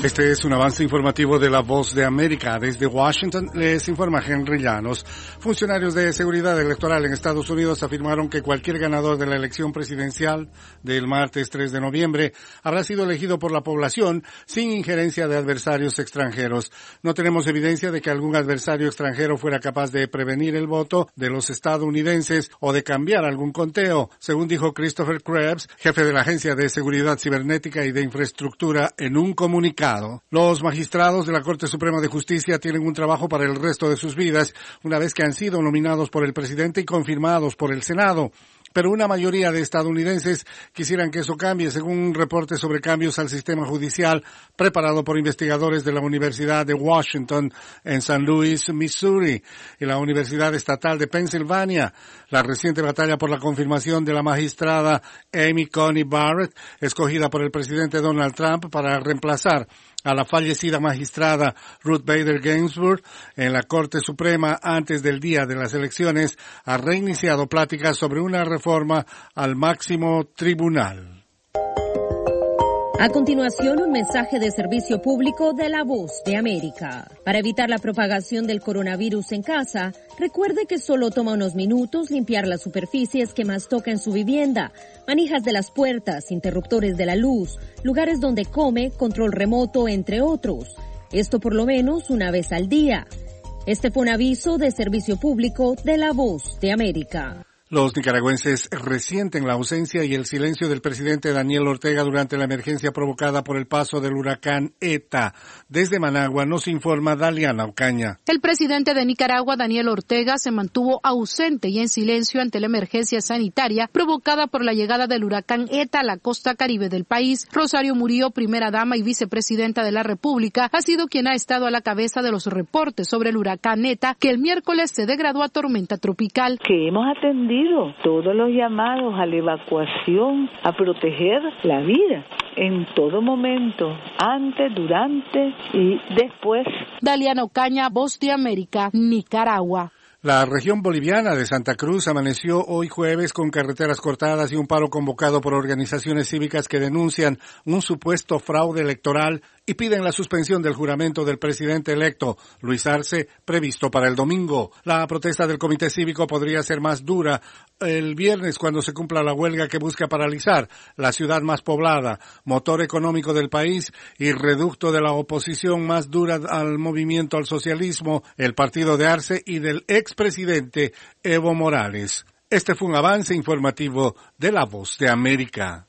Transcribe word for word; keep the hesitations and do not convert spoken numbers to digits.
Este es un avance informativo de La Voz de América. Desde Washington les informa Henry Llanos. Funcionarios de seguridad electoral en Estados Unidos afirmaron que cualquier ganador de la elección presidencial del martes tres de noviembre habrá sido elegido por la población sin injerencia de adversarios extranjeros. No tenemos evidencia de que algún adversario extranjero fuera capaz de prevenir el voto de los estadounidenses o de cambiar algún conteo, según dijo Christopher Krebs, jefe de la Agencia de Seguridad Cibernética y de Infraestructura, en un comunicado. Los magistrados de la Corte Suprema de Justicia tienen un trabajo para el resto de sus vidas, una vez que han sido nominados por el presidente y confirmados por el Senado. Pero una mayoría de estadounidenses quisieran que eso cambie, según un reporte sobre cambios al sistema judicial preparado por investigadores de la Universidad de Washington en San Luis, Missouri, y la Universidad Estatal de Pensilvania. La reciente batalla por la confirmación de la magistrada Amy Coney Barrett, escogida por el presidente Donald Trump para reemplazar a la fallecida magistrada Ruth Bader Ginsburg en la Corte Suprema antes del día de las elecciones, ha reiniciado pláticas sobre una reforma al máximo tribunal. A continuación, un mensaje de servicio público de La Voz de América. Para evitar la propagación del coronavirus en casa, recuerde que solo toma unos minutos limpiar las superficies que más toca en su vivienda, manijas de las puertas, interruptores de la luz, lugares donde come, control remoto, entre otros. Esto por lo menos una vez al día. Este fue un aviso de servicio público de La Voz de América. Los nicaragüenses resienten la ausencia y el silencio del presidente Daniel Ortega durante la emergencia provocada por el paso del huracán ETA. Desde Managua nos informa Daliana Ocaña. El presidente de Nicaragua, Daniel Ortega, se mantuvo ausente y en silencio ante la emergencia sanitaria provocada por la llegada del huracán ETA a la costa caribe del país. Rosario Murillo, primera dama y vicepresidenta de la República, ha sido quien ha estado a la cabeza de los reportes sobre el huracán ETA, que el miércoles se degradó a tormenta tropical. Que hemos atendido todos los llamados a la evacuación, a proteger la vida en todo momento, antes, durante y después. Daliana Ocaña, Voz de América, Nicaragua. La región boliviana de Santa Cruz amaneció hoy jueves con carreteras cortadas y un paro convocado por organizaciones cívicas que denuncian un supuesto fraude electoral y piden la suspensión del juramento del presidente electo, Luis Arce, previsto para el domingo. La protesta del comité cívico podría ser más dura el viernes cuando se cumpla la huelga que busca paralizar la ciudad más poblada, motor económico del país y reducto de la oposición más dura al movimiento al socialismo, el partido de Arce y del expresidente Evo Morales. Este fue un avance informativo de La Voz de América.